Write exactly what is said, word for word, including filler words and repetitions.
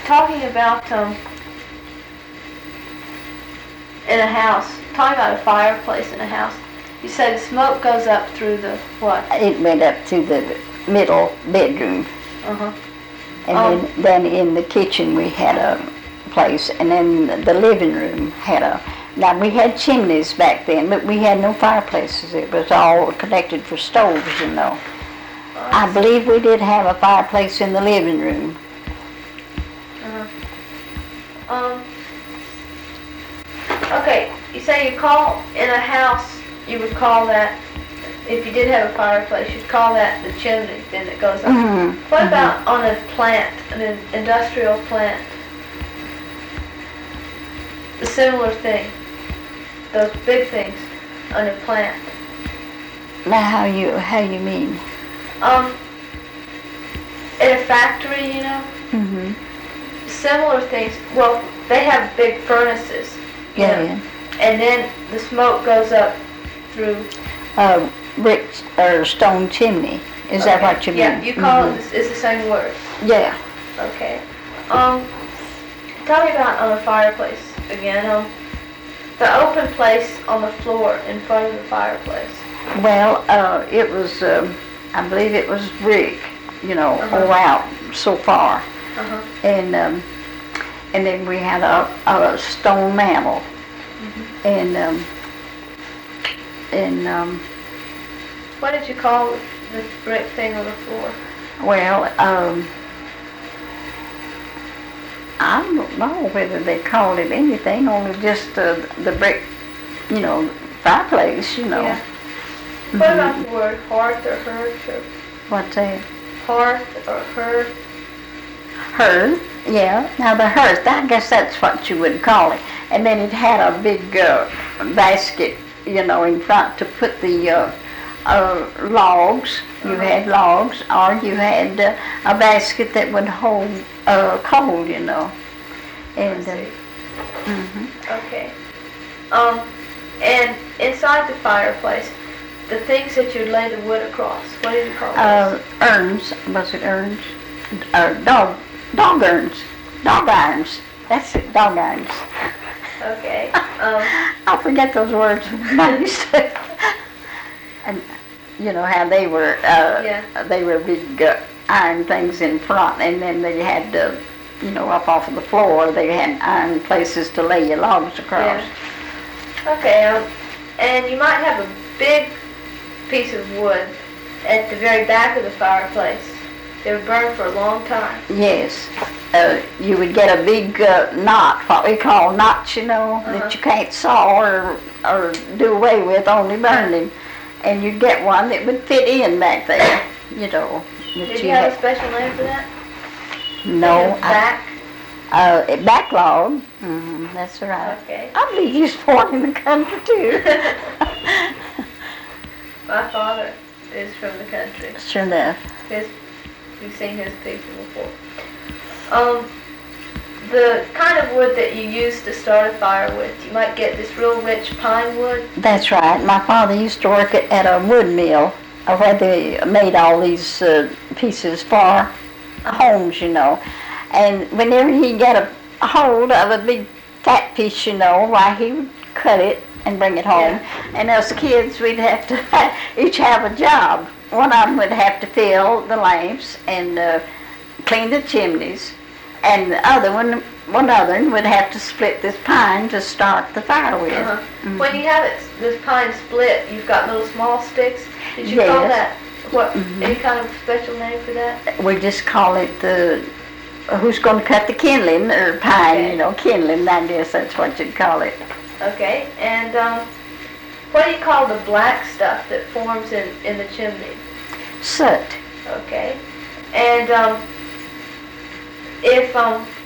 talking about um, in a house, talking about a fireplace in a house, you say the smoke goes up through the what? It went up to the middle bedroom. Uh-huh. And Um, then, then in the kitchen we had a place, and then the living room had a, now we had chimneys back then, but we had no fireplaces. It was all connected for stoves, you know. I believe we did have a fireplace in the living room. Uh-huh. Um, okay, you say you call in a house, you would call that, if you did have a fireplace, you'd call that the chimney, then it goes up. Mm-hmm. What Mm-hmm. about on a plant, an in- industrial plant? The similar thing, those big things on a plant. Now how you, how you mean? Um, in a factory, you know, Mm-hmm. similar things. Well, they have big furnaces. you Yeah, know, yeah. And then the smoke goes up through. Uh, brick or stone chimney. Is that Okay. what you mean? Yeah, you call Mhm. it, it's the same word. Yeah. Okay. Um, tell me about on a fireplace again. Um, the open place on the floor in front of the fireplace. Well, uh, it was, um, I believe it was brick, you know, Uh-huh. all out so far. Uh-huh. And um, and then we had a, a stone mantel. Mm-hmm. And um, and um, What did you call the brick thing on the floor? well, um, I don't know whether they called it anything, only just uh, the brick, you know, fireplace, you know. Yeah. Mhm. What about the word hearth or hearth or What's that? hearth or hearth? Hearth, yeah. Now the hearth, I guess that's what you would call it. And then it had a big uh, basket, you know, in front to put the uh, uh, logs. You Uh-huh. had logs, or you had uh, a basket that would hold uh, coal, you know. And I uh, see. mhm. Okay. Um, and inside the fireplace, the things that you'd lay the wood across, what did you call those? uh, urns, was it urns? Uh, dog, dog urns, dog irons. That's it, dog irons. Okay. Um, I forget those words. I used to- and you know how they were, uh, Yeah. they were big uh, iron things in front, and then they had, uh, you know, up off of the floor, they had iron places to lay your logs across. Yeah. Okay. Um, and you might have a big piece of wood at the very back of the fireplace. It would burn for a long time. Yes. Uh, you would get a big uh, knot, what we call knots, you know, Uh-huh. that you can't saw or, or do away with, only burning. And you'd get one that would fit in back there, you know. that Did you have a had- special name for that? No. I- Back? Uh, a backlog. Mm-hmm, that's right. Okay. I believe you was born in the country too. My father is from the country. Sure enough. His, you've seen his picture before. Um, the kind of wood that you use to start a fire with, you might get this real rich pine wood. That's right. My father used to work at, at a wood mill uh, where they made all these uh, pieces for homes, you know. And whenever he got a hold of a big fat piece, you know, why he would cut it and bring it home. Yeah. And us kids, we'd have to each have a job. One of them would have to fill the lamps and uh, clean the chimneys, and the other one, one other one would have to split this pine to start the fire with. Uh-huh. Mhm. When you have it, this pine split, you've got little small sticks. Did you call Yes. that, what, Mhm. any kind of special name for that? We just call it the, who's going to cut the kindling, or pine, Okay. you know, kindling, I guess that's what you'd call it. Okay, and um, what do you call the black stuff that forms in, in the chimney? Soot. Okay, and um, if um,